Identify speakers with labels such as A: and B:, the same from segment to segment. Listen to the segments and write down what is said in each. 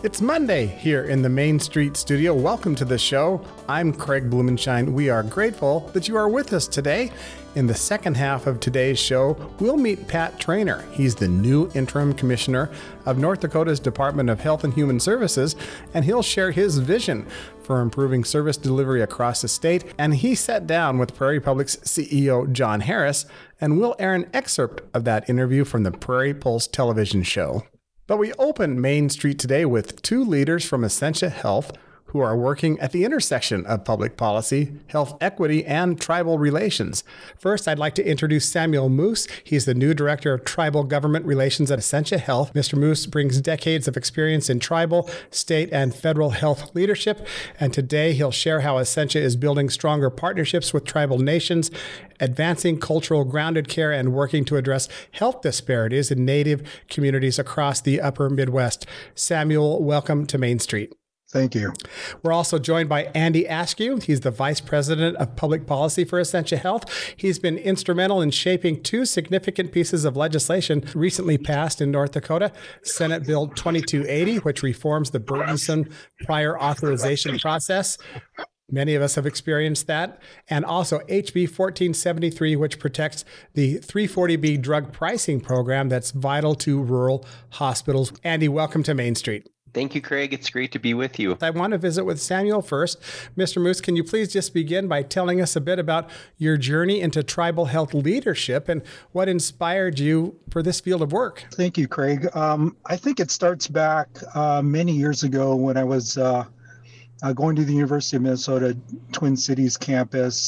A: It's Monday here in the Main Street studio. Welcome to the show. I'm Craig Blumenshine. We are grateful that you are with us today. In the second half of today's show, we'll meet Pat Traynor. He's the new interim commissioner of North Dakota's Department of Health and Human Services, and he'll share his vision for improving service delivery across the state. And he sat down with Prairie Public's CEO, John Harris, and we'll air an excerpt of that interview from the Prairie Pulse television show. But we open Main Street today with two leaders from Essentia Health who are working at the intersection of public policy, health equity, and tribal relations. First, I'd like to introduce Samuel Moose. He's the new Director of Tribal Government Relations at Essentia Health. Mr. Moose brings decades of experience in tribal, state, and federal health leadership, and today he'll share how Essentia is building stronger partnerships with tribal nations, advancing cultural grounded care, and working to address health disparities in Native communities across the upper Midwest. Samuel, welcome to Main Street.
B: Thank you.
A: We're also joined by Andy Askew. He's the Vice President of Public Policy for Essentia Health. He's been instrumental in shaping two significant pieces of legislation recently passed in North Dakota. Senate Bill 2280, which reforms the burdensome prior authorization process. Many of us have experienced that. And also HB 1473, which protects the 340B drug pricing program that's vital to rural hospitals. Andy, welcome to Main Street.
C: Thank you, Craig. It's great to be with you.
A: I want to visit with Samuel first. Mr. Moose, can you please just begin by telling us a bit about your journey into tribal health leadership and what inspired you for this field of work?
B: Thank you, Craig. I think it starts back many years ago when I was going to the University of Minnesota Twin Cities campus,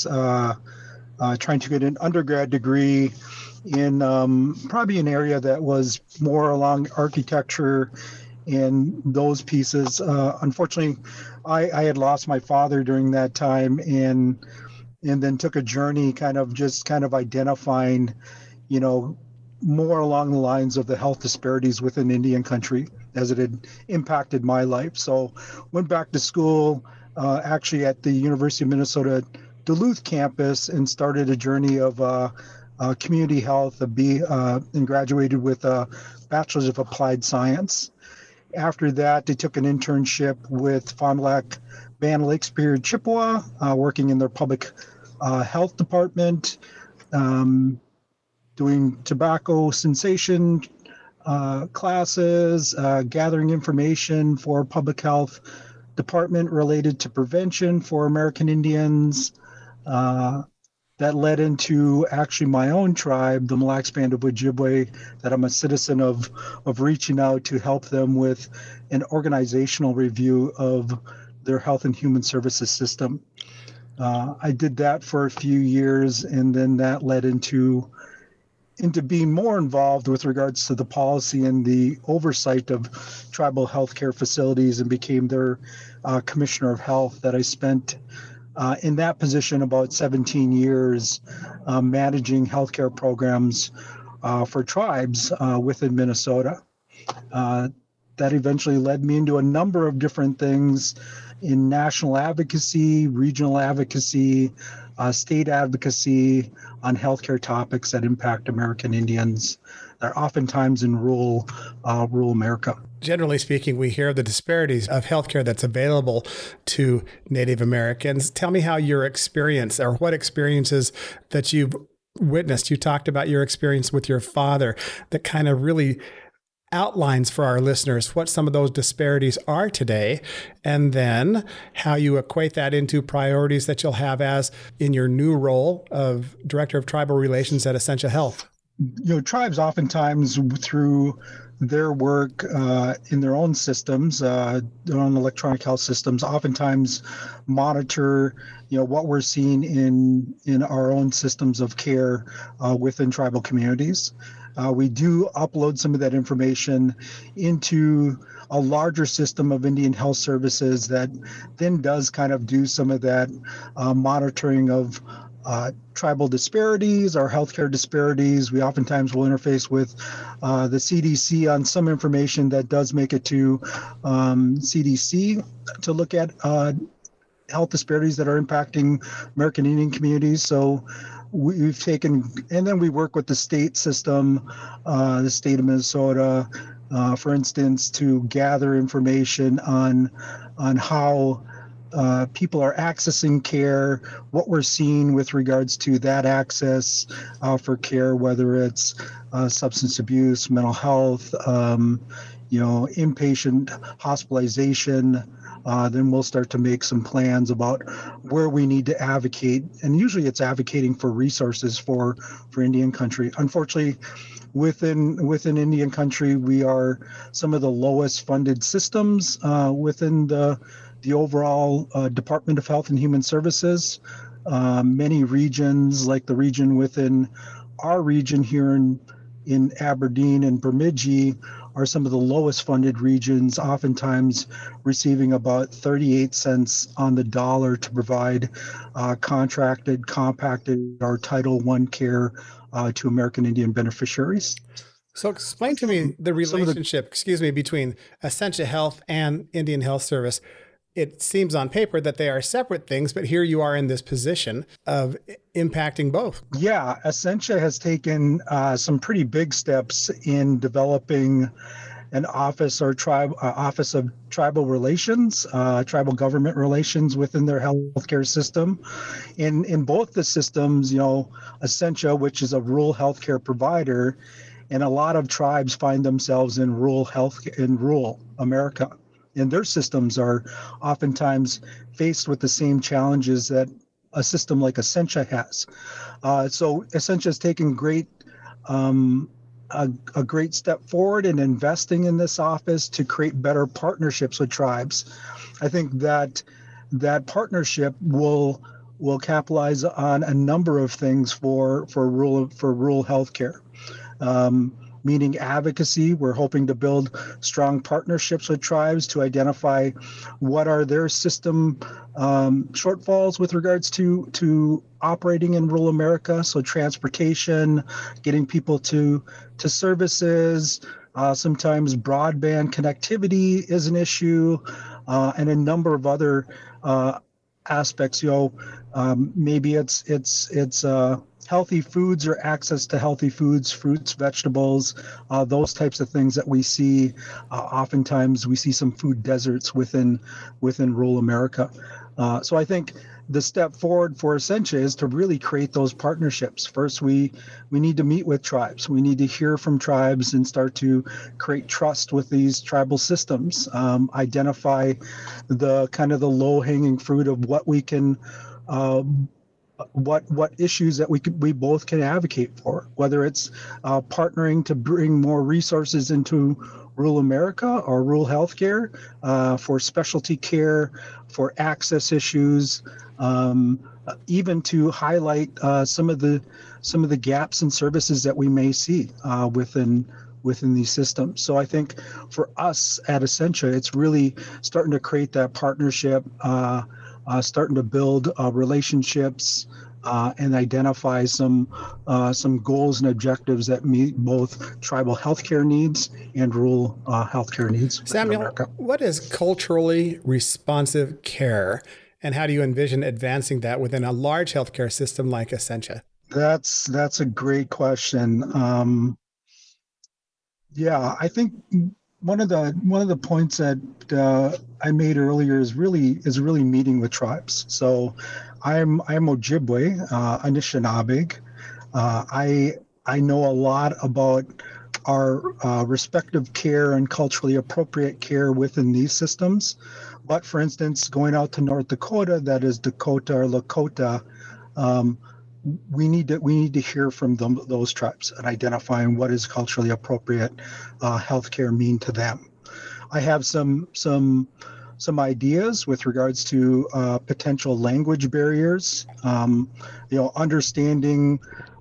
B: trying to get an undergrad degree in probably an area that was more along architecture and those pieces. Unfortunately, I had lost my father during that time, and then took a journey kind of identifying, more along the lines of the health disparities within Indian country as it had impacted my life. So went back to school, actually at the University of Minnesota Duluth campus, and started a journey of community health, and graduated with a Bachelor's of Applied Science. After that, I took an internship with Fond du Lac Band Lake Superior Chippewa, working in their public health department, doing tobacco cessation classes, gathering information for public health department related to prevention for American Indians. That led into actually my own tribe, the Mille Lacs Band of Ojibwe, that I'm a citizen of reaching out to help them with an organizational review of their health and human services system. I did that for a few years, and then that led into being more involved with regards to the policy and the oversight of tribal healthcare facilities, and became their commissioner of health. That I spent in that position about 17 years, managing healthcare programs for tribes within Minnesota. That eventually led me into a number of different things in national advocacy, regional advocacy, state advocacy on healthcare topics that impact American Indians that are oftentimes in rural America.
A: Generally speaking, we hear the disparities of healthcare that's available to Native Americans. Tell me how your experience, or what experiences that you've witnessed. You talked about your experience with your father that kind of really outlines for our listeners what some of those disparities are today, and then how you equate that into priorities that you'll have as in your new role of Director of Tribal Relations at Essentia Health.
B: Tribes oftentimes, through their work in their own systems, their own electronic health systems, oftentimes monitor, what we're seeing in our own systems of care within tribal communities. We do upload some of that information into a larger system of Indian health services that then does kind of do some of that monitoring of tribal disparities, our healthcare disparities. We oftentimes will interface with the CDC on some information that does make it to CDC to look at health disparities that are impacting American Indian communities. So we've taken, and then we work with the state system, the state of Minnesota, For instance, to gather information on how people are accessing care, what we're seeing with regards to that access for care, whether it's substance abuse, mental health, inpatient hospitalization. Then we'll start to make some plans about where we need to advocate, and usually it's advocating for resources for Indian country. Unfortunately, within Indian country, we are some of the lowest funded systems within the overall Department of Health and Human Services. Many regions, like the region within our region here in Aberdeen and Bemidji, are some of the lowest funded regions, oftentimes receiving about 38 cents on the dollar to provide contracted, compacted, or Title I care to American Indian beneficiaries.
A: So explain to me the relationship, between Essentia Health and Indian Health Service. It seems on paper that they are separate things, but here you are in this position of impacting both.
B: Yeah, Essentia has taken some pretty big steps in developing an office or office of tribal relations, tribal government relations within their healthcare system. In both the systems, Essentia, which is a rural healthcare provider, and a lot of tribes find themselves in rural America. And their systems are oftentimes faced with the same challenges that a system like Essentia has. So Essentia has taken a great step forward in investing in this office to create better partnerships with tribes. I think that partnership will capitalize on a number of things for rural healthcare. Meaning advocacy. We're hoping to build strong partnerships with tribes to identify what are their system shortfalls with regards to operating in rural America. So transportation, getting people to services, sometimes broadband connectivity is an issue, and a number of other aspects. Maybe it's healthy foods or access to healthy foods, fruits, vegetables, those types of things that we see. Oftentimes we see some food deserts within rural America. So I think the step forward for Essentia is to really create those partnerships. First, we need to meet with tribes. We need to hear from tribes and start to create trust with these tribal systems, identify the kind of the low-hanging fruit of what we can what issues that we both can advocate for, whether it's partnering to bring more resources into rural America or rural healthcare, for specialty care, for access issues, even to highlight some of the gaps in services that we may see within these systems. So I think for us at Essentia, it's really starting to create that partnership, starting to build relationships, and identify some goals and objectives that meet both tribal healthcare needs and rural healthcare needs.
A: Samuel, what is culturally responsive care, and how do you envision advancing that within a large healthcare system like Essentia?
B: That's a great question. I think one of the points that I made earlier is really meeting with tribes. So I'm Ojibwe, Anishinaabeg. I know a lot about our respective care and culturally appropriate care within these systems. But for instance, going out to North Dakota, that is Dakota or Lakota, we need to hear from those tribes and identifying what is culturally appropriate healthcare mean to them. I have some ideas with regards to potential language barriers. Understanding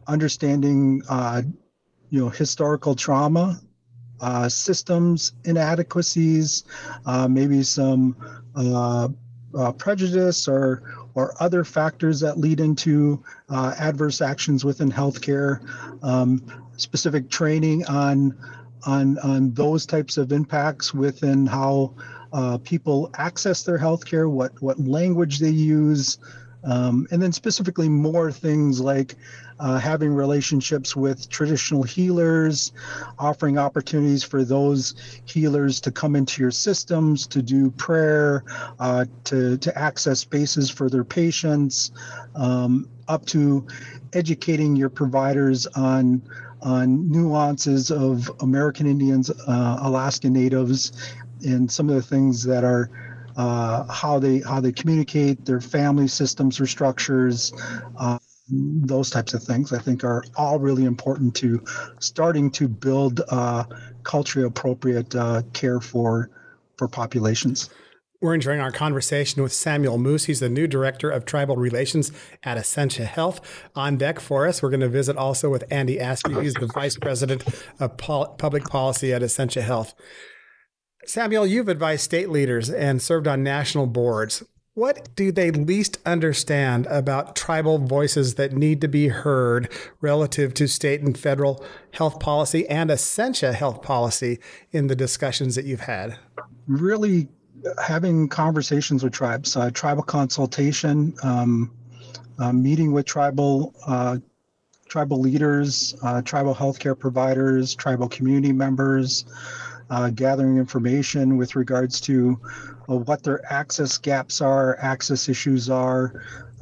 B: historical trauma, systems inadequacies, maybe some prejudice or other factors that lead into adverse actions within healthcare, specific training on those types of impacts within how people access their healthcare, what language they use, And then specifically more things like having relationships with traditional healers, offering opportunities for those healers to come into your systems, to do prayer, to access spaces for their patients, up to educating your providers on nuances of American Indians, Alaska Natives, and some of the things that are how they communicate, their family systems or structures, those types of things I think are all really important to starting to build culturally appropriate care for populations.
A: We're enjoying our conversation with Samuel Moose. He's the new director of tribal relations at Essentia Health. On deck for us, we're going to visit also with Andy Askew. He's the vice president of public policy at Essentia Health. Samuel, you've advised state leaders and served on national boards. What do they least understand about tribal voices that need to be heard relative to state and federal health policy and Essentia health policy in the discussions that you've had?
B: Really having conversations with tribes, tribal consultation, meeting with tribal leaders, tribal healthcare providers, tribal community members, gathering information with regards to what their access gaps are, access issues are,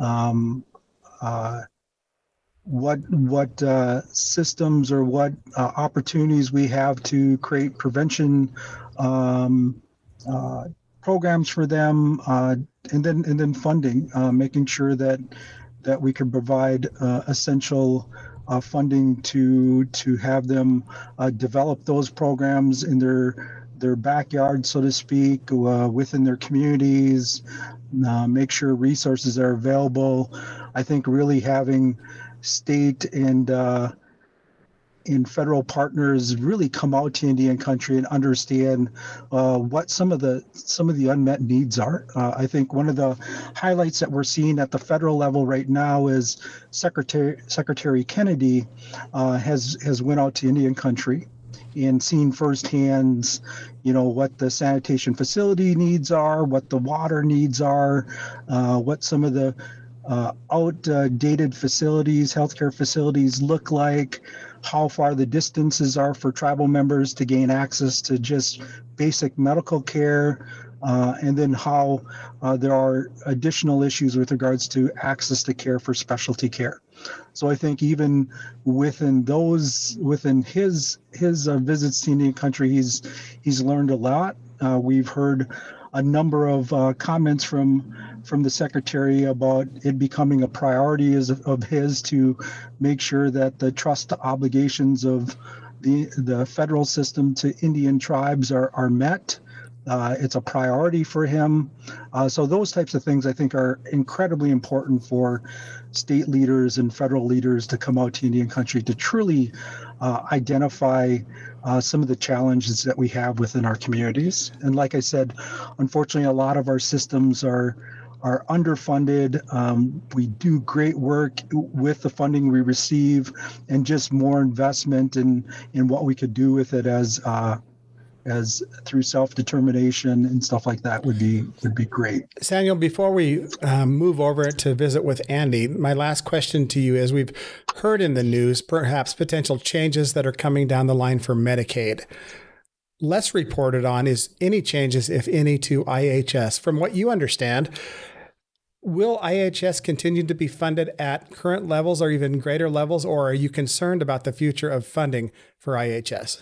B: what systems or what opportunities we have to create prevention programs for them, and then funding, making sure that we can provide essential funding to have them develop those programs in their backyard, so to speak, within their communities, make sure resources are available. I think really having state and federal partners really come out to Indian country and understand what some of the unmet needs are. I think one of the highlights that we're seeing at the federal level right now is Secretary Kennedy has went out to Indian country and seen firsthand, what the sanitation facility needs are, what the water needs are, what some of the outdated facilities, healthcare facilities look like, how far the distances are for tribal members to gain access to just basic medical care, and then how there are additional issues with regards to access to care for specialty care. So I think even within his visits to Indian country, he's learned a lot. We've heard a number of comments from the secretary about it becoming a priority of his to make sure that the trust obligations of the federal system to Indian tribes are met. It's a priority for him. So those types of things I think are incredibly important for state leaders and federal leaders to come out to Indian country to truly identify some of the challenges that we have within our communities. And like I said, unfortunately, a lot of our systems are underfunded. We do great work with the funding we receive, and just more investment in what we could do with it as through self-determination and stuff like that would be great.
A: Samuel, before we move over to visit with Andy, my last question to you is, we've heard in the news perhaps potential changes that are coming down the line for Medicaid. Less reported on is any changes, if any, to IHS. From what you understand, will IHS continue to be funded at current levels or even greater levels, or are you concerned about the future of funding for IHS?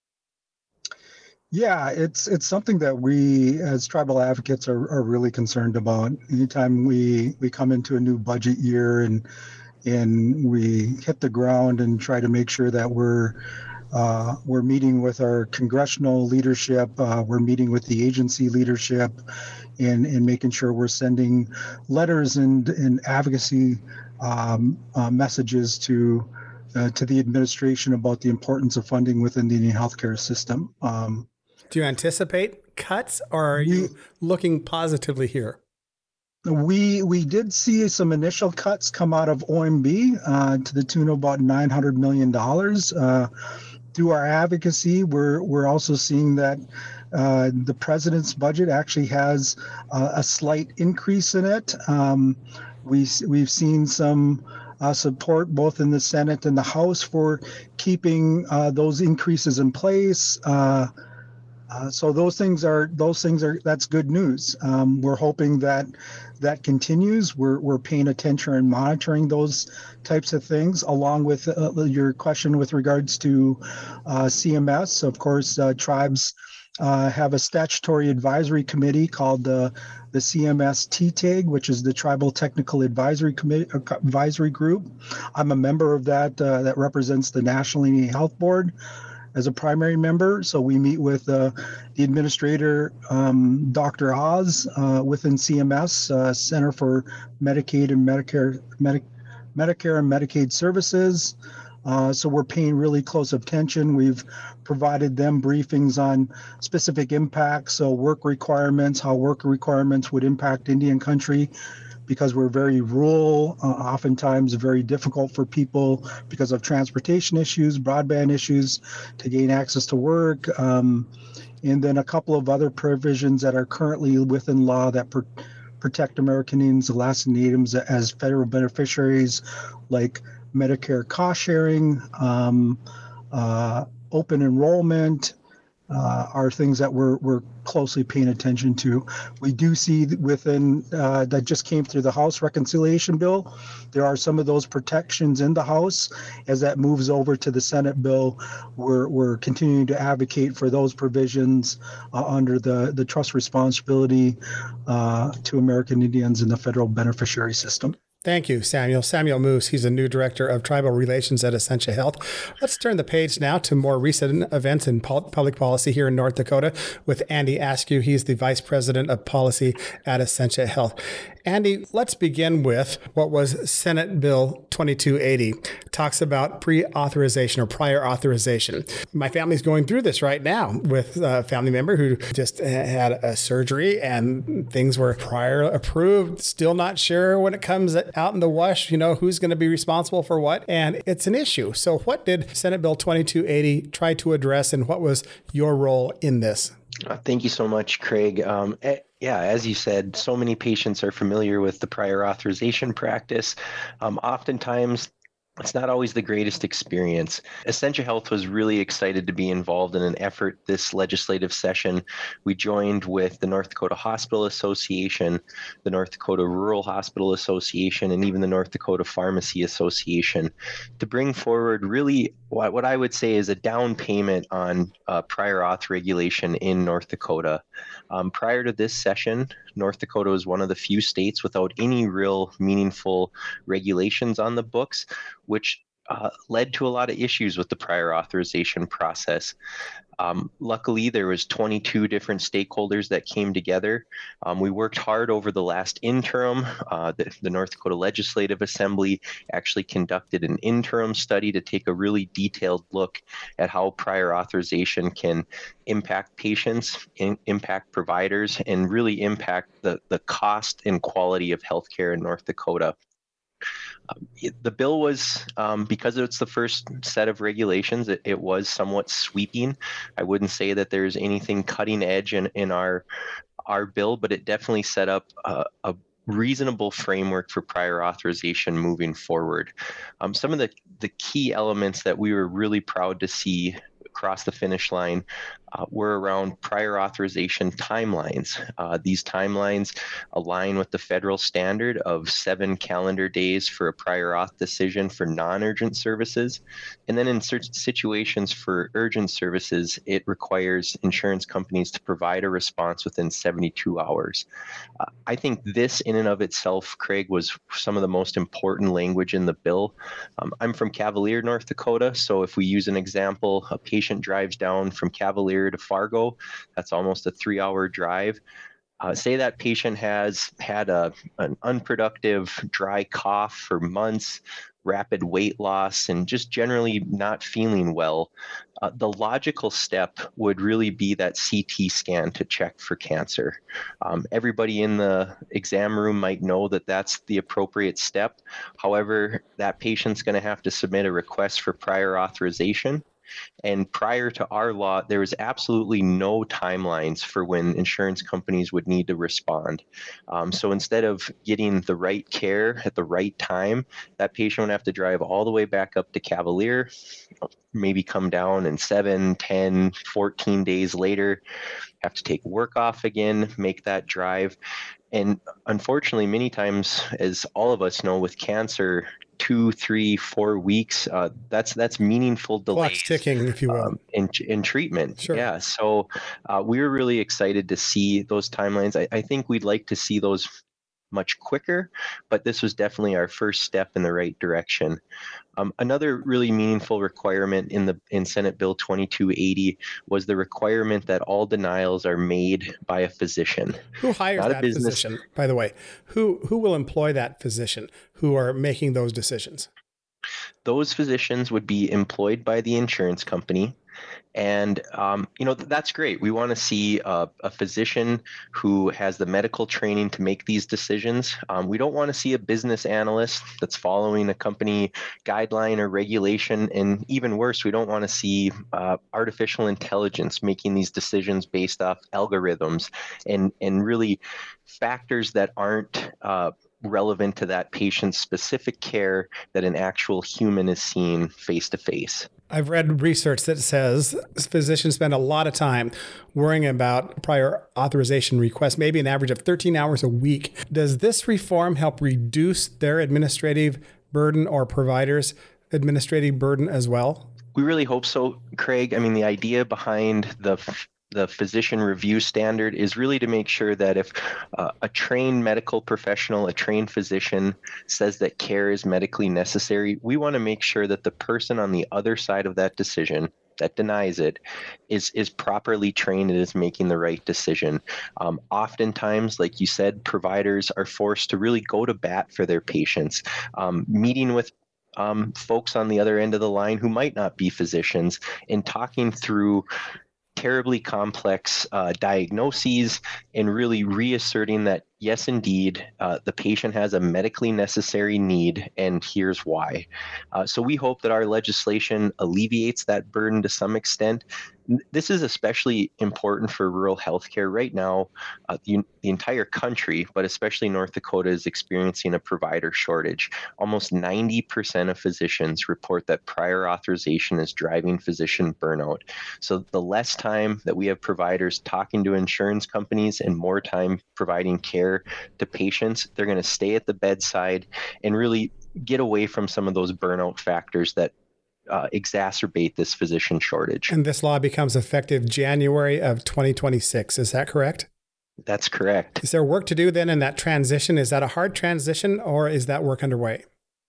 B: Yeah, it's something that we as tribal advocates are really concerned about. Anytime we come into a new budget year and we hit the ground and try to make sure that we're meeting with our congressional leadership, we're meeting with the agency leadership, and making sure we're sending letters and advocacy messages to the administration about the importance of funding within the Indian healthcare system.
A: Do you anticipate cuts, or are you looking positively here?
B: We did see some initial cuts come out of OMB to the tune of about $900 million. Through our advocacy, we're also seeing that the president's budget actually has a slight increase in it. We've seen some support both in the Senate and the House for keeping those increases in place. So that's good news. We're hoping that continues. We're paying attention and monitoring those types of things, along with your question with regards to CMS. Of course, tribes have a statutory advisory committee called the CMS TTAG, which is the Tribal Technical Advisory Group. I'm a member of that. That represents the National Indian Health Board as a primary member. So we meet with the administrator, Dr. Oz, within CMS, Center for Medicaid and Medicare and Medicaid Services. So we're paying really close attention. We've provided them briefings on specific impacts, so work requirements, how work requirements would impact Indian country, because we're very rural, oftentimes very difficult for people because of transportation issues, broadband issues to gain access to work, and then a couple of other provisions that are currently within law that protect American Indians, Alaskan Natives as federal beneficiaries, like Medicare cost sharing, open enrollment, are things that we're closely paying attention to. We do see within that just came through the House reconciliation bill, there are some of those protections in the House. As that moves over to the Senate bill, we're continuing to advocate for those provisions under the trust responsibility to American Indians in the federal beneficiary system.
A: Thank you, Samuel. Samuel Moose, he's a new director of tribal relations at Essentia Health. Let's turn the page now to more recent events in public policy here in North Dakota with Andy Askew. He's the vice president of policy at Essentia Health. Andy, let's begin with what was Senate Bill 2280. Talks about pre-authorization or prior authorization. My family's going through this right now with a family member who just had a surgery and things were prior approved. Still not sure when it comes out in the wash, who's going to be responsible for what. And it's an issue. So what did Senate Bill 2280 try to address, and what was your role in this?
C: Thank you so much, Craig. As you said, so many patients are familiar with the prior authorization practice. Oftentimes, it's not always the greatest experience. Essentia Health was really excited to be involved in an effort this legislative session. We joined with the North Dakota Hospital Association, the North Dakota Rural Hospital Association, and even the North Dakota Pharmacy Association to bring forward really what I would say is a down payment on prior auth regulation in North Dakota. Prior to this session, North Dakota was one of the few states without any real meaningful regulations on the books, which led to a lot of issues with the prior authorization process. Luckily, there was 22 different stakeholders that came together. We worked hard over the last interim. The North Dakota Legislative Assembly actually conducted an interim study to take a really detailed look at how prior authorization can impact patients, impact providers, and really impact the cost and quality of healthcare in North Dakota. The bill was, because it's the first set of regulations, it was somewhat sweeping. I wouldn't say that there's anything cutting edge in our bill, but it definitely set up a reasonable framework for prior authorization moving forward. Some of the key elements that we were really proud to see across the finish line were around prior authorization timelines. These timelines align with the federal standard of 7 calendar days for a prior auth decision for non-urgent services. And then in certain situations for urgent services, it requires insurance companies to provide a response within 72 hours. I think this in and of itself, Craig, was some of the most important language in the bill. I'm from Cavalier, North Dakota. So if we use an example, a patient drives down from Cavalier to Fargo, that's almost a 3-hour drive. Say that patient has had an unproductive dry cough for months, rapid weight loss, and just generally not feeling well. The logical step would really be that CT scan to check for cancer. Everybody in the exam room might know that that's the appropriate step. However, that patient's going to have to submit a request for prior authorization. And prior to our law, there was absolutely no timelines for when insurance companies would need to respond. So instead of getting the right care at the right time, that patient would have to drive all the way back up to Cavalier, maybe come down, and 7, 10, 14 days later, have to take work off again, make that drive. And unfortunately, many times, as all of us know, with cancer, 2, 3, 4 weeks, that's meaningful delays.
A: Clock's ticking, if you will.
C: In treatment.
A: Sure.
C: Yeah. So we were really excited to see those timelines. I think we'd like to see those much quicker, but this was definitely our first step in the right direction. Another really meaningful requirement in Senate Bill 2280 was the requirement that all denials are made by a physician.
A: Who hires that physician, by the way? Who will employ that physician who are making those decisions?
C: Those physicians would be employed by the insurance company. And, that's great. We want to see a physician who has the medical training to make these decisions. We don't want to see a business analyst that's following a company guideline or regulation. And even worse, we don't want to see artificial intelligence making these decisions based off algorithms and really factors that aren't relevant to that patient's specific care that an actual human is seeing face to face.
A: I've read research that says physicians spend a lot of time worrying about prior authorization requests, maybe an average of 13 hours a week. Does this reform help reduce their administrative burden or providers' administrative burden as well?
C: We really hope so, Craig. I mean, the idea behind the physician review standard is really to make sure that if a trained medical professional, a trained physician says that care is medically necessary, we want to make sure that the person on the other side of that decision that denies it is properly trained and is making the right decision. Oftentimes, like you said, providers are forced to really go to bat for their patients, meeting with folks on the other end of the line who might not be physicians and talking through terribly complex diagnoses and really reasserting that, yes, indeed, the patient has a medically necessary need, and here's why. So we hope that our legislation alleviates that burden to some extent. This is especially important for rural healthcare right now. The entire country, but especially North Dakota, is experiencing a provider shortage. Almost 90% of physicians report that prior authorization is driving physician burnout. So the less time that we have providers talking to insurance companies and more time providing care to patients, they're going to stay at the bedside and really get away from some of those burnout factors that exacerbate this physician shortage.
A: And this law becomes effective January of 2026. Is that correct?
C: That's correct.
A: Is there work to do then in that transition? Is that a hard transition, or is that work underway?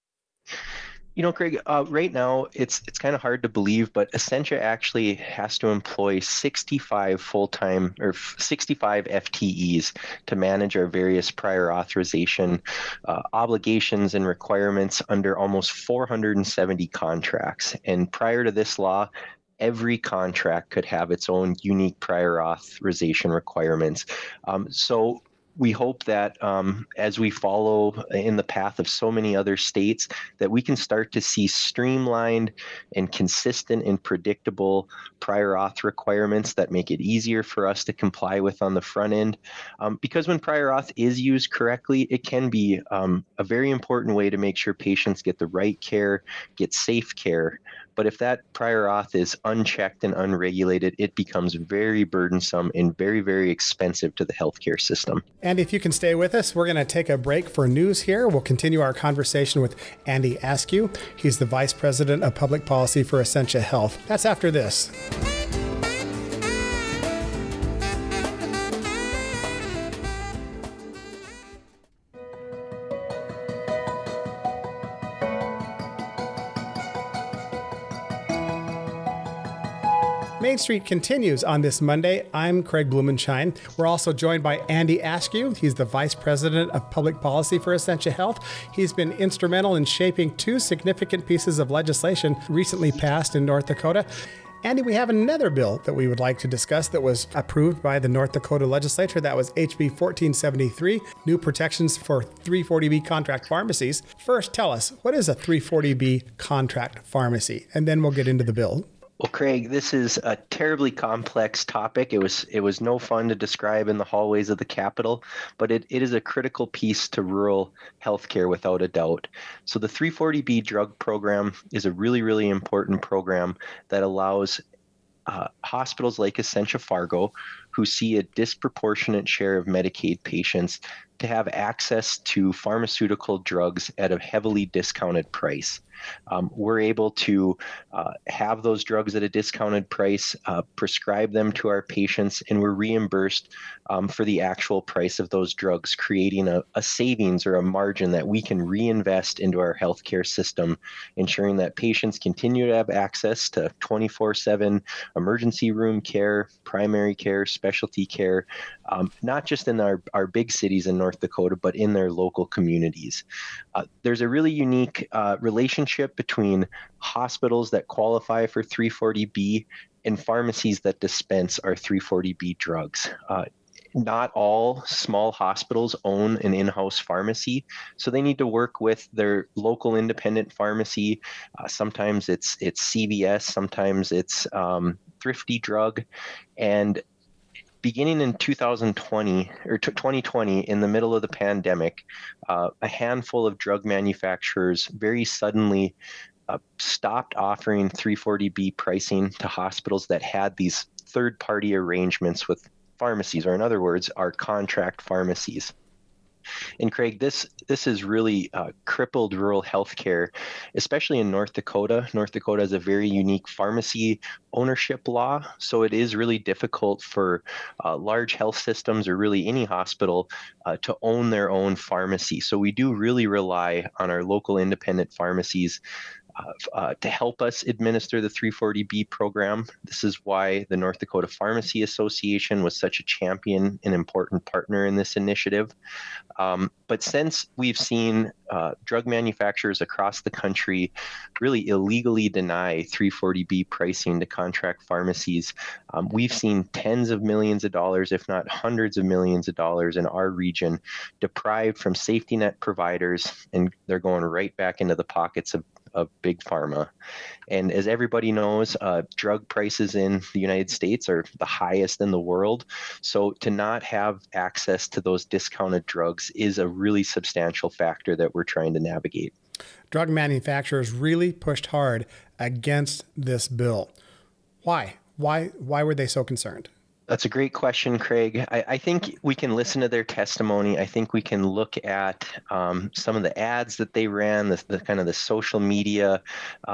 C: Craig, right now it's kind of hard to believe, but Essentia actually has to employ 65 full-time or 65 FTEs to manage our various prior authorization obligations and requirements under almost 470 contracts. And prior to this law, every contract could have its own unique prior authorization requirements. So we hope that as we follow in the path of so many other states, that we can start to see streamlined and consistent and predictable prior auth requirements that make it easier for us to comply with on the front end. Because when prior auth is used correctly, it can be a very important way to make sure patients get the right care, get safe care. But if that prior auth is unchecked and unregulated, it becomes very burdensome and very, very expensive to the healthcare system.
A: And if you can stay with us, we're going to take a break for news here. We'll continue our conversation with Andy Askew. He's the Vice President of Public Policy for Essentia Health. That's after this. Main Street continues on this Monday. I'm Craig Blumenshine. We're also joined by Andy Askew. He's the Vice President of Public Policy for Essentia Health. He's been instrumental in shaping two significant pieces of legislation recently passed in North Dakota. Andy, we have another bill that we would like to discuss that was approved by the North Dakota legislature. That was HB 1473, new protections for 340B contract pharmacies. First, tell us, what is a 340B contract pharmacy? And then we'll get into the bill.
C: Well, Craig, this is a terribly complex topic. It was no fun to describe in the hallways of the Capitol, but it is a critical piece to rural healthcare without a doubt. So the 340B drug program is a really, really important program that allows hospitals like Essentia Fargo, who see a disproportionate share of Medicaid patients, to have access to pharmaceutical drugs at a heavily discounted price. We're able to have those drugs at a discounted price, prescribe them to our patients, and we're reimbursed for the actual price of those drugs, creating a savings or a margin that we can reinvest into our healthcare system, ensuring that patients continue to have access to 24/7 emergency room care, primary care, specialty care, not just in our big cities in North Dakota, but in their local communities. There's a really unique relationship between hospitals that qualify for 340B and pharmacies that dispense our 340B drugs. Not all small hospitals own an in-house pharmacy, so they need to work with their local independent pharmacy. Sometimes it's CVS, sometimes it's Thrifty Drug, and beginning in 2020 or 2020, in the middle of the pandemic, a handful of drug manufacturers very suddenly stopped offering 340B pricing to hospitals that had these third-party arrangements with pharmacies, or in other words, our contract pharmacies. And Craig, this has really crippled rural healthcare, especially in North Dakota. North Dakota has a very unique pharmacy ownership law, so it is really difficult for large health systems, or really any hospital, to own their own pharmacy. So we do really rely on our local independent pharmacies to help us administer the 340B program. This is why the North Dakota Pharmacy Association was such a champion and important partner in this initiative. But since we've seen drug manufacturers across the country really illegally deny 340B pricing to contract pharmacies, we've seen tens of millions of dollars, if not hundreds of millions of dollars in our region deprived from safety net providers, and they're going right back into the pockets of big pharma. And as everybody knows, drug prices in the United States are the highest in the world. So to not have access to those discounted drugs is a really substantial factor that we're trying to navigate.
A: Drug manufacturers really pushed hard against this bill. Why? Why were they so concerned?
C: That's a great question, Craig. I think we can listen to their testimony. I think we can look at some of the ads that they ran, the kind of the social media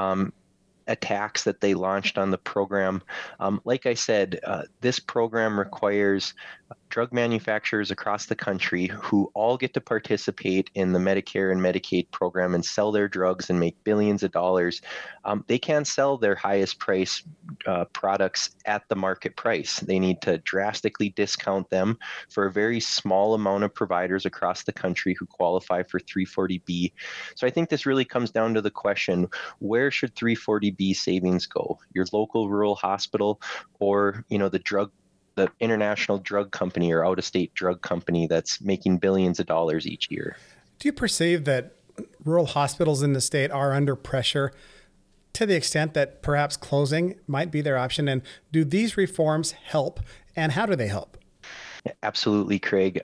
C: attacks that they launched on the program. Like I said, this program requires drug manufacturers across the country who all get to participate in the Medicare and Medicaid program and sell their drugs and make billions of dollars. They can't sell their highest price products at the market price. They need to drastically discount them for a very small amount of providers across the country who qualify for 340B. So I think this really comes down to the question, where should 340B savings go? Your local rural hospital, or the international drug company or out-of-state drug company that's making billions of dollars each year?
A: Do you perceive that rural hospitals in the state are under pressure to the extent that perhaps closing might be their option? And do these reforms help? And how do they help?
C: Absolutely, Craig.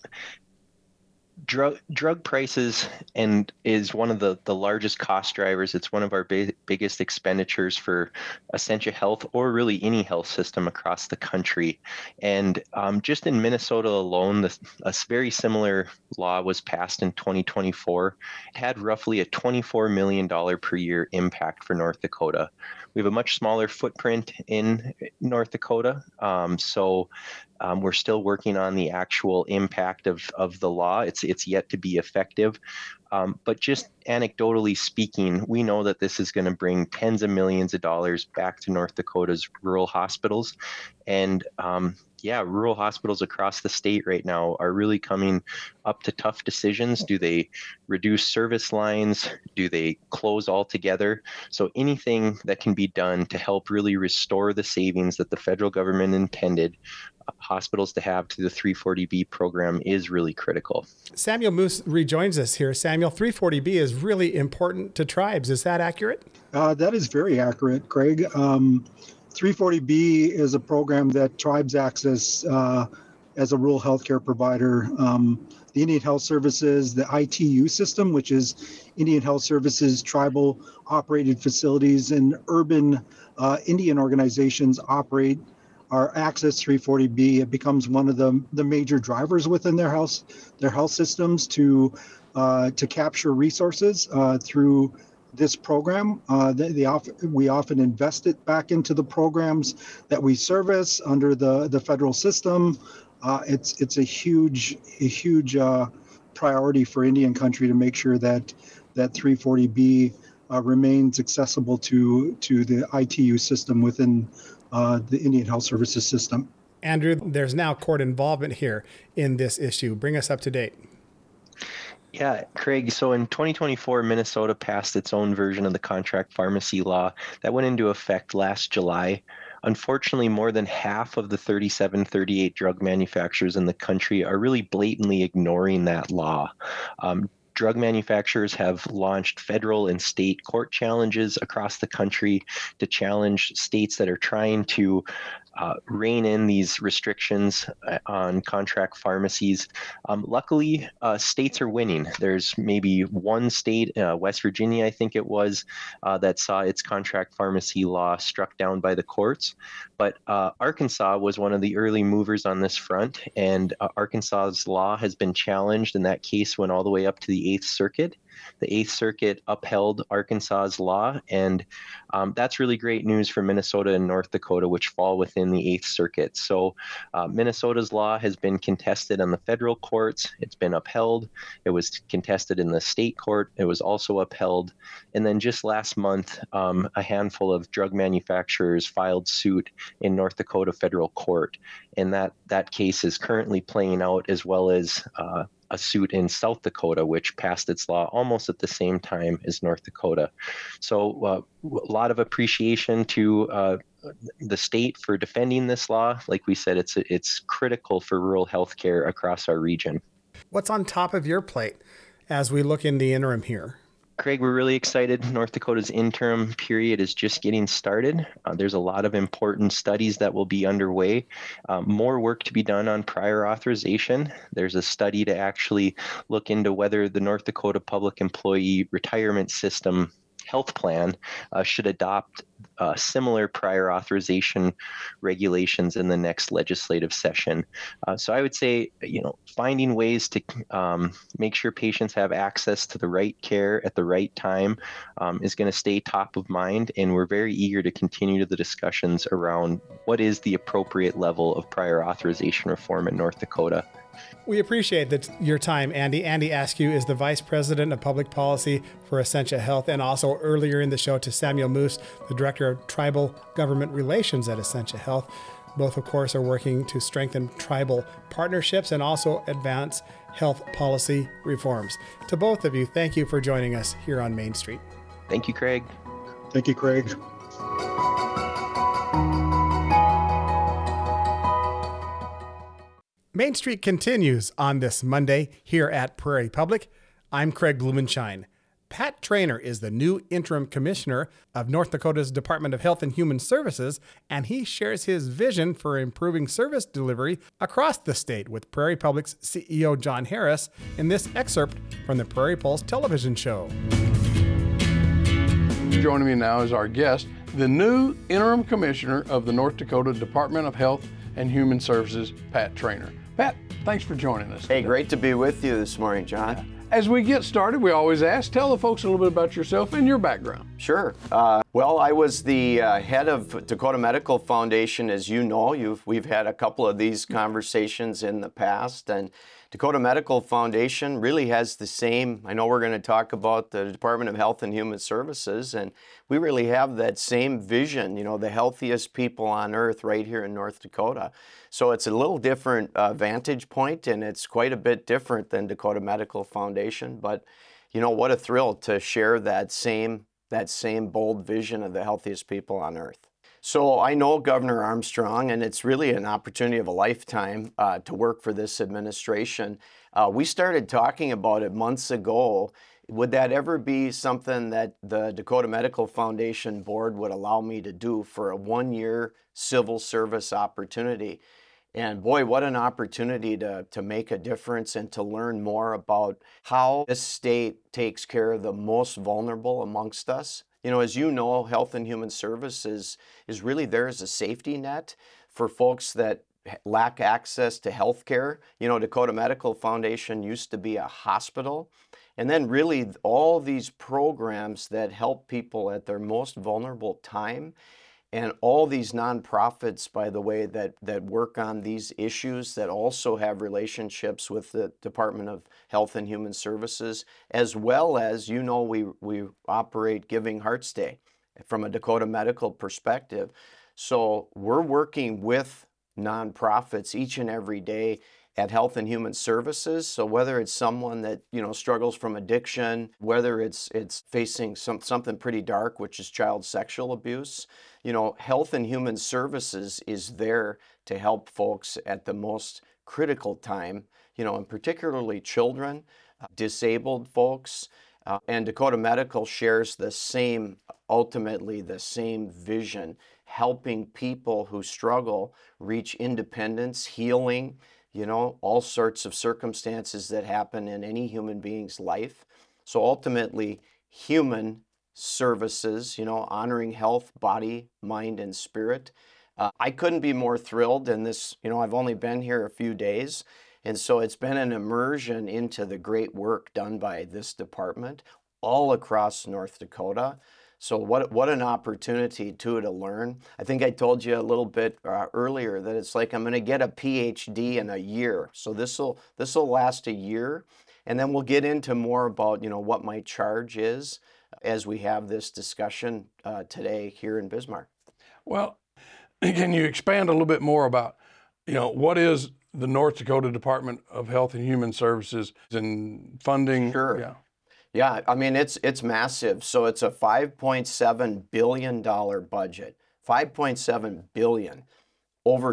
C: Drug prices is one of the largest cost drivers. It's one of our biggest expenditures for Essentia Health, or really any health system across the country. And just in Minnesota alone, a very similar law was passed in 2024. It had roughly a $24 million per year impact for North Dakota. We have a much smaller footprint in North Dakota, so we're still working on the actual impact of the law. It's yet to be effective. But just anecdotally speaking, we know that this is going to bring tens of millions of dollars back to North Dakota's rural hospitals. And rural hospitals across the state right now are really coming up to tough decisions. Do they reduce service lines? Do they close altogether? So anything that can be done to help really restore the savings that the federal government intended hospitals to have to the 340B program is really critical.
A: Samuel Moose rejoins us here. Samuel, 340B is really important to tribes. Is that accurate?
B: That is very accurate, Craig. 340B is a program that tribes access as a rural healthcare provider. The Indian Health Services, the ITU system, which is Indian Health Services, tribal operated facilities, and urban Indian organizations operate our Access 340B. It becomes one of the major drivers within their health systems to capture resources through this program. We often invest it back into the programs that we service under the federal system. It's a huge priority for Indian country to make sure that 340B remains accessible to the ITU system within the Indian Health Services system.
A: Andrew, there's now court involvement here in this issue. Bring us up to date.
C: Yeah, Craig. So in 2024, Minnesota passed its own version of the contract pharmacy law that went into effect last July. Unfortunately, more than half of the 38 drug manufacturers in the country are really blatantly ignoring that law. Drug manufacturers have launched federal and state court challenges across the country to challenge states that are trying to rein in these restrictions on contract pharmacies. Luckily, states are winning. There's maybe one state, West Virginia, I think it was, that saw its contract pharmacy law struck down by the courts. But Arkansas was one of the early movers on this front, and Arkansas's law has been challenged, and that case went all the way up to the 8th Circuit. The 8th Circuit upheld Arkansas's law, and that's really great news for Minnesota and North Dakota, which fall within the 8th Circuit. So Minnesota's law has been contested in the federal courts. It's been upheld. It was contested in the state court. It was also upheld. And then just last month, a handful of drug manufacturers filed suit in North Dakota federal court. And that case is currently playing out, as well as a suit in South Dakota, which passed its law almost at the same time as North Dakota. So a lot of appreciation to the state for defending this law. Like we said, it's critical for rural healthcare across our region.
A: What's on top of your plate as we look in the interim here?
C: Craig, we're really excited. North Dakota's interim period is just getting started. There's a lot of important studies that will be underway. More work to be done on prior authorization. There's a study to actually look into whether the North Dakota Public Employee Retirement System health plan should adopt similar prior authorization regulations in the next legislative session. So I would say, finding ways to make sure patients have access to the right care at the right time is going to stay top of mind. And we're very eager to continue the discussions around what is the appropriate level of prior authorization reform in North Dakota.
A: We appreciate your time, Andy. Andy Askew is the Vice President of Public Policy for Essentia Health, and also earlier in the show to Samuel Moose, the Director of Tribal Government Relations at Essentia Health. Both, of course, are working to strengthen tribal partnerships and also advance health policy reforms. To both of you, thank you for joining us here on Main Street.
C: Thank you, Craig.
B: Thank you, Craig.
A: Main Street continues on this Monday here at Prairie Public. I'm Craig Blumenshine. Pat Trainer is the new interim commissioner of North Dakota's Department of Health and Human Services, and he shares his vision for improving service delivery across the state with Prairie Public's CEO John Harris in this excerpt from the Prairie Pulse television show.
D: Joining me now is our guest, the new interim commissioner of the North Dakota Department of Health and Human Services, Pat Trainer. Pat, thanks for joining us today.
E: Hey, great to be with you this morning, John.
D: As we get started, we always ask, tell the folks a little bit about yourself and your background.
E: Sure. Well, I was the head of Dakota Medical Foundation, as you know. We've had a couple of these conversations in the past, and Dakota Medical Foundation really has the same. I know we're going to talk about the Department of Health and Human Services, and we really have that same vision, the healthiest people on earth right here in North Dakota. So it's a little different vantage point, and it's quite a bit different than Dakota Medical Foundation, but what a thrill to share that same bold vision of the healthiest people on earth. So I know Governor Armstrong, and it's really an opportunity of a lifetime to work for this administration. We started talking about it months ago. Would that ever be something that the Dakota Medical Foundation board would allow me to do for a one-year civil service opportunity? And boy, what an opportunity to make a difference and to learn more about how this state takes care of the most vulnerable amongst us. As you know, Health and Human Services is really there as a safety net for folks that lack access to health care. Dakota Medical Foundation used to be a hospital. And then really all these programs that help people at their most vulnerable time. And all these nonprofits, by the way, that work on these issues that also have relationships with the Department of Health and Human Services, as well as, we operate Giving Hearts Day from a Dakota Medical perspective. So we're working with nonprofits each and every day at Health and Human Services. So whether it's someone that, struggles from addiction, whether it's facing something pretty dark, which is child sexual abuse, Health and Human Services is there to help folks at the most critical time, and particularly children, disabled folks, and Dakota Medical shares ultimately the same vision, helping people who struggle reach independence, healing, all sorts of circumstances that happen in any human being's life. So ultimately, human services, honoring health, body, mind, and spirit. I couldn't be more thrilled in this. I've only been here a few days, and so it's been an immersion into the great work done by this department all across North Dakota. So what an opportunity to learn. I think I told you a little bit earlier that it's like I'm going to get a PhD in a year. So this will last a year, and then we'll get into more about what my charge is as we have this discussion today here in Bismarck.
D: Well, can you expand a little bit more about what is the North Dakota Department of Health and Human Services and funding?
E: Sure. Yeah, I mean, it's massive. So it's a $5.7 billion budget, $5.7 billion, over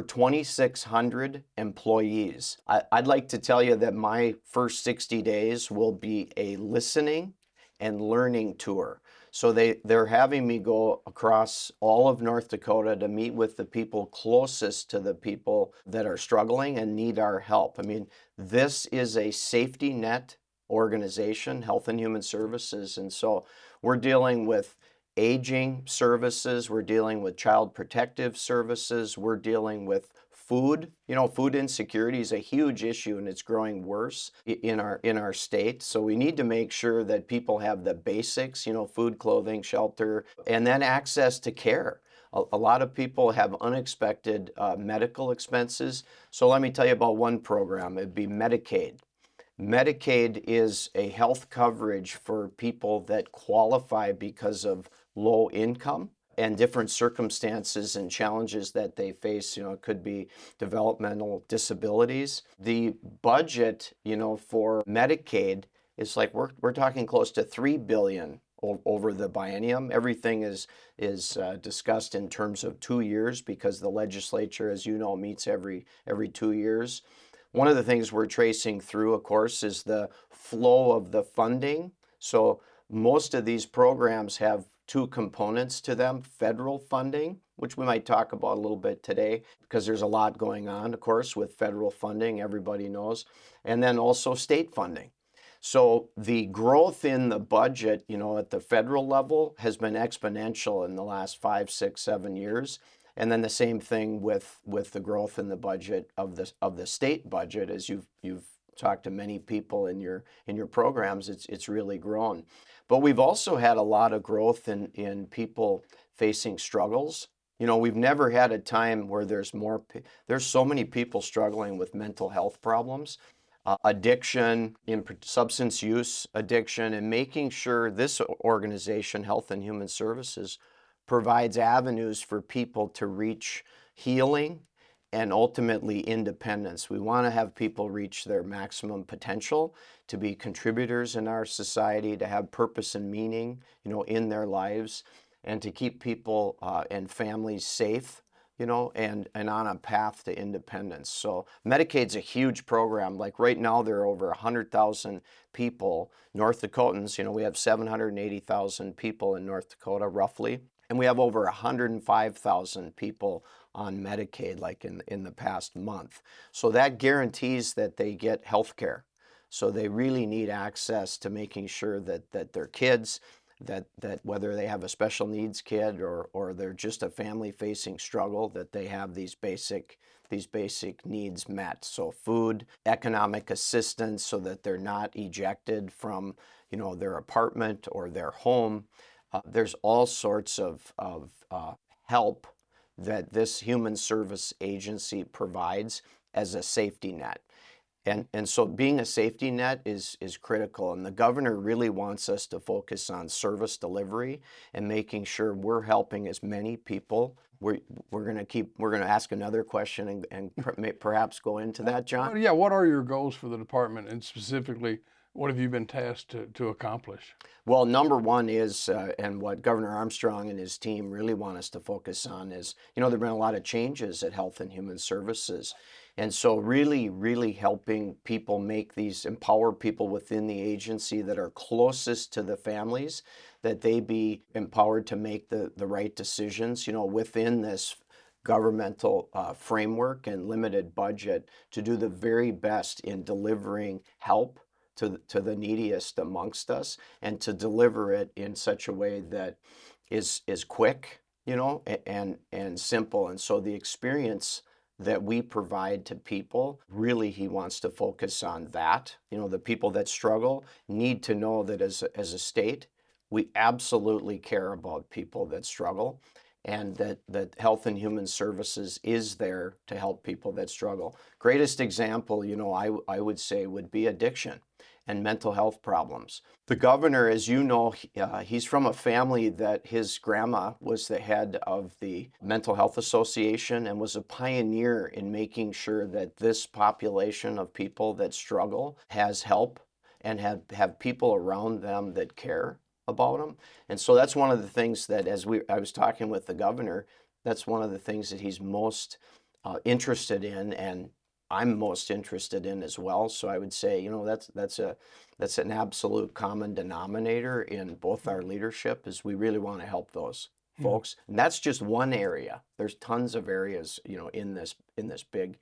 E: 2,600 employees. I'd like to tell you that my first 60 days will be a listening and learning tour. So they're having me go across all of North Dakota to meet with the people closest to the people that are struggling and need our help. I mean, this is a safety net organization, Health and Human Services. And so we're dealing with aging services, we're dealing with child protective services, we're dealing with food. Food insecurity is a huge issue and it's growing worse in our state. So we need to make sure that people have the basics, food, clothing, shelter, and then access to care. A lot of people have unexpected medical expenses. So let me tell you about one program. It'd be Medicaid. Medicaid is a health coverage for people that qualify because of low income and different circumstances and challenges that they face. It could be developmental disabilities. The budget, for Medicaid is like we're talking close to $3 billion over the biennium. Everything is discussed in terms of 2 years because the legislature, as you know, meets every 2 years. One of the things we're tracing through, of course, is the flow of the funding. So most of these programs have two components to them: federal funding, which we might talk about a little bit today, because there's a lot going on, of course, with federal funding, everybody knows, and then also state funding. So the growth in the budget, at the federal level has been exponential in the last 5, 6, 7 years. And then the same thing with the growth in the budget of the state budget. As you've talked to many people in your programs, it's really grown. But we've also had a lot of growth in people facing struggles. You know, we've never had a time where there's so many people struggling with mental health problems, addiction, substance use addiction, and making sure this organization, Health and Human Services, provides avenues for people to reach healing and ultimately independence. We want to have people reach their maximum potential, to be contributors in our society, to have purpose and meaning, in their lives, and to keep people and families safe, and on a path to independence. So Medicaid's a huge program. Like right now, there are over 100,000 people, North Dakotans. We have 780,000 people in North Dakota, roughly. And we have over 105,000 people on Medicaid, like in the past month. So that guarantees that they get health care. So they really need access to making sure that their kids, that whether they have a special needs kid or they're just a family facing struggle, that they have these basic needs met. So food, economic assistance, so that they're not ejected from their apartment or their home. There's all sorts of help that this human service agency provides as a safety net. And so being a safety net is critical, and the governor really wants us to focus on service delivery and making sure we're helping as many people. We're going to ask another question and perhaps go into that, John.
D: Yeah, what are your goals for the department, and specifically, what have you been tasked to accomplish?
E: Well, number one is, and what Governor Armstrong and his team really want us to focus on is, there have been a lot of changes at Health and Human Services. And so really, really helping people empower people within the agency that are closest to the families, that they be empowered to make the right decisions, within this governmental framework and limited budget, to do the very best in delivering help to the neediest amongst us, and to deliver it in such a way that is quick, and simple. And so the experience that we provide to people, really he wants to focus on that. The people that struggle need to know that as a state, we absolutely care about people that struggle, and that Health and Human Services is there to help people that struggle. Greatest example, I would say, would be addiction and mental health problems. The governor, as you know, he's from a family that his grandma was the head of the Mental Health Association and was a pioneer in making sure that this population of people that struggle has help and have people around them that care about them. And so that's one of the things that, I was talking with the governor, that's one of the things that he's most interested in, and I'm most interested in as well. So I would say, that's an absolute common denominator in both our leadership, is we really want to help those folks. And that's just one area. There's tons of areas, in this big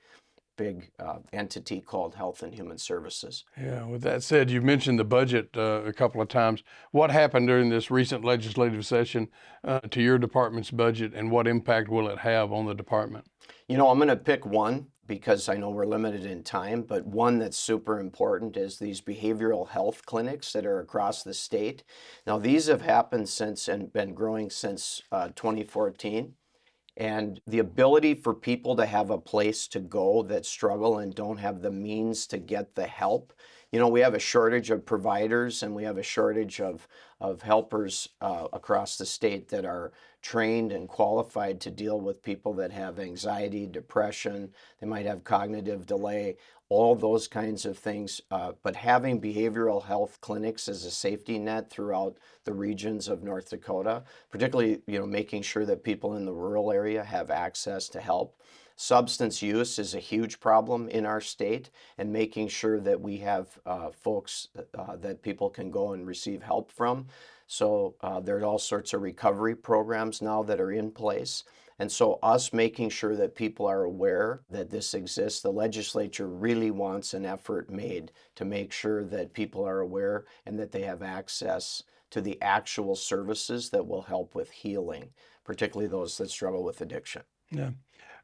E: entity called Health and Human Services.
D: Yeah, with that said, you've mentioned the budget a couple of times. What happened during this recent legislative session to your department's budget, and what impact will it have on the department?
E: I'm going to pick one because I know we're limited in time, but one that's super important is these behavioral health clinics that are across the state. Now, these have happened since and been growing since 2014. And the ability for people to have a place to go that struggle and don't have the means to get the help. We have a shortage of providers, and we have a shortage of helpers across the state that are trained and qualified to deal with people that have anxiety, depression, they might have cognitive delay, all those kinds of things. But having behavioral health clinics as a safety net throughout the regions of North Dakota, particularly, making sure that people in the rural area have access to help. Substance use is a huge problem in our state, and making sure that we have folks that people can go and receive help from. So there are all sorts of recovery programs now that are in place. And so us making sure that people are aware that this exists, the legislature really wants an effort made to make sure that people are aware and that they have access to the actual services that will help with healing, particularly those that struggle with addiction.
D: Yeah.
E: Help.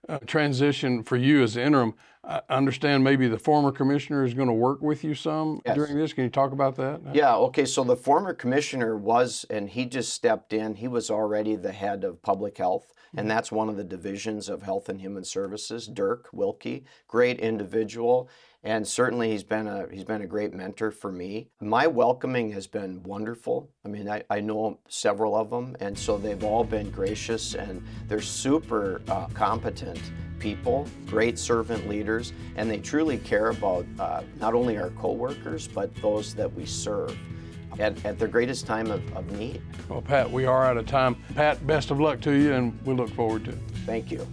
D: transition for you as the interim. I understand maybe the former commissioner is going to work with you some during this. Can you talk about that?
E: Yeah, okay, so the former commissioner was, and he just stepped in, he was already the head of public health, and that's one of the divisions of Health and Human Services, Dirk Wilkie, great individual, and certainly he's been a great mentor for me. My welcoming has been wonderful. I mean, I know several of them, and so they've all been gracious, and they're super competent people, great servant leaders, and they truly care about not only our coworkers, but those that we serve at their greatest time of need.
D: Well, Pat, we are out of time. Pat, best of luck to you, and we look forward to it.
E: Thank you.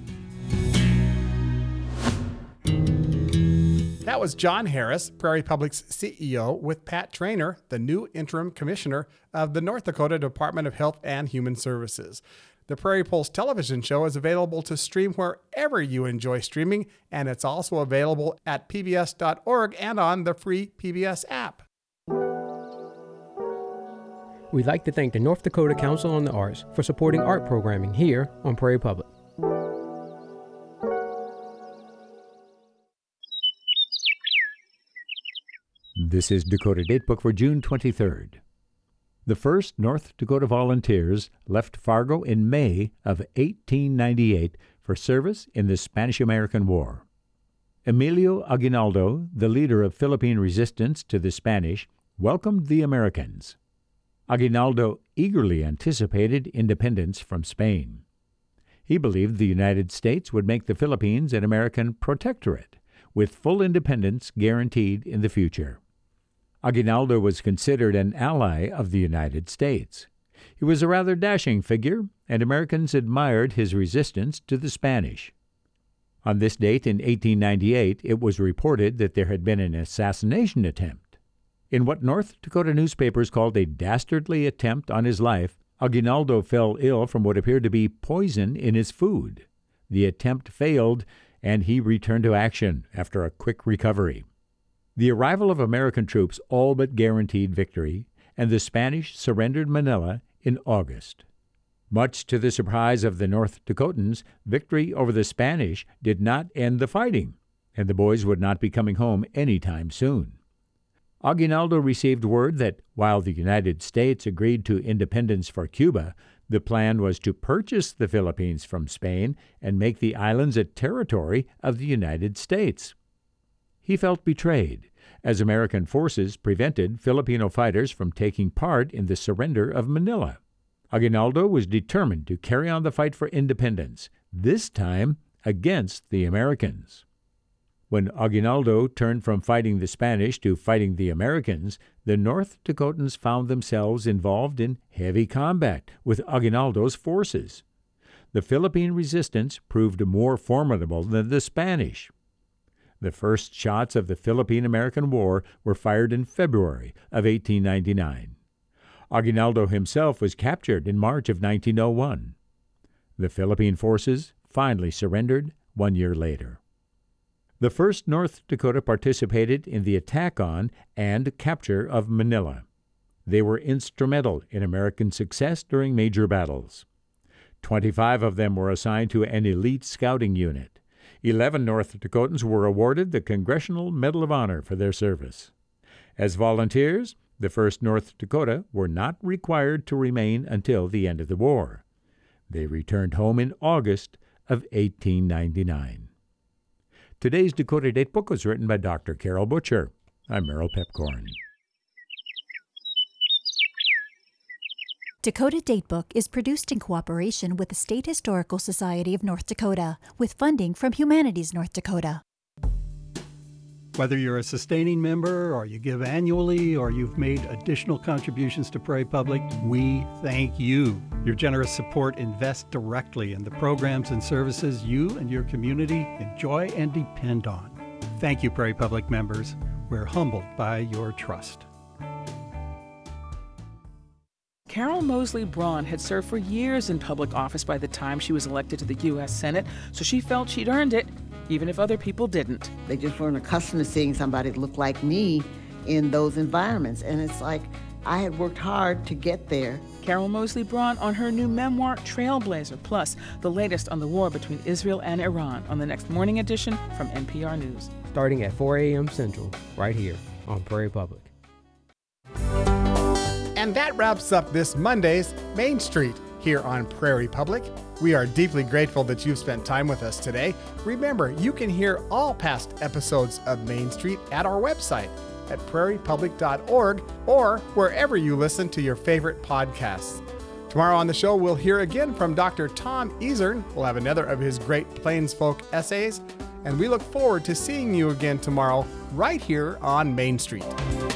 A: That was John Harris, Prairie Public's CEO, with Pat Trainer, the new interim commissioner of the North Dakota Department of Health and Human Services. The Prairie Pulse television show is available to stream wherever you enjoy streaming, and it's also available at pbs.org and on the free PBS app.
F: We'd like to thank the North Dakota Council on the Arts for supporting art programming here on Prairie Public.
G: This is Dakota Datebook for June 23rd. The first North Dakota Volunteers left Fargo in May of 1898 for service in the Spanish-American War. Emilio Aguinaldo, the leader of Philippine resistance to the Spanish, welcomed the Americans. Aguinaldo eagerly anticipated independence from Spain. He believed the United States would make the Philippines an American protectorate, with full independence guaranteed in the future. Aguinaldo was considered an ally of the United States. He was a rather dashing figure, and Americans admired his resistance to the Spanish. On this date in 1898, it was reported that there had been an assassination attempt. In what North Dakota newspapers called a dastardly attempt on his life, Aguinaldo fell ill from what appeared to be poison in his food. The attempt failed, and he returned to action after a quick recovery. The arrival of American troops all but guaranteed victory, and the Spanish surrendered Manila in August. Much to the surprise of the North Dakotans, victory over the Spanish did not end the fighting, and the boys would not be coming home any time soon. Aguinaldo received word that while the United States agreed to independence for Cuba, the plan was to purchase the Philippines from Spain and make the islands a territory of the United States. He felt betrayed, as American forces prevented Filipino fighters from taking part in the surrender of Manila. Aguinaldo was determined to carry on the fight for independence, this time against the Americans. When Aguinaldo turned from fighting the Spanish to fighting the Americans, the North Dakotans found themselves involved in heavy combat with Aguinaldo's forces. The Philippine resistance proved more formidable than the Spanish. The first shots of the Philippine-American War were fired in February of 1899. Aguinaldo himself was captured in March of 1901. The Philippine forces finally surrendered 1 year later. The 1st North Dakota participated in the attack on and capture of Manila. They were instrumental in American success during major battles. 25 of them were assigned to an elite scouting unit. 11 North Dakotans were awarded the Congressional Medal of Honor for their service. As volunteers, the 1st North Dakota were not required to remain until the end of the war. They returned home in August of 1899. Today's Dakota Datebook was written by Dr. Carol Butcher. I'm Merrill Pepcorn.
H: Dakota Datebook is produced in cooperation with the State Historical Society of North Dakota, with funding from Humanities North Dakota.
I: Whether you're a sustaining member or you give annually or you've made additional contributions to Prairie Public, we thank you. Your generous support invests directly in the programs and services you and your community enjoy and depend on. Thank you, Prairie Public members. We're humbled by your trust.
J: Carol Mosley Braun had served for years in public office by the time she was elected to the U.S. Senate, so she felt she'd earned it, even if other people didn't.
K: They just weren't accustomed to seeing somebody that looked like me in those environments. And it's like, I had worked hard to get there,
J: Carol Moseley Braun on her new memoir, Trailblazer, plus the latest on the war between Israel and Iran on the next morning edition from NPR News.
F: Starting at 4 a.m. Central, right here on Prairie Public.
A: And that wraps up this Monday's Main Street here on Prairie Public. We are deeply grateful that you've spent time with us today. Remember, you can hear all past episodes of Main Street at our website at prairiepublic.org or wherever you listen to your favorite podcasts. Tomorrow on the show, we'll hear again from Dr. Tom Ezern. We'll have another of his great Plains folk essays, and we look forward to seeing you again tomorrow right here on Main Street.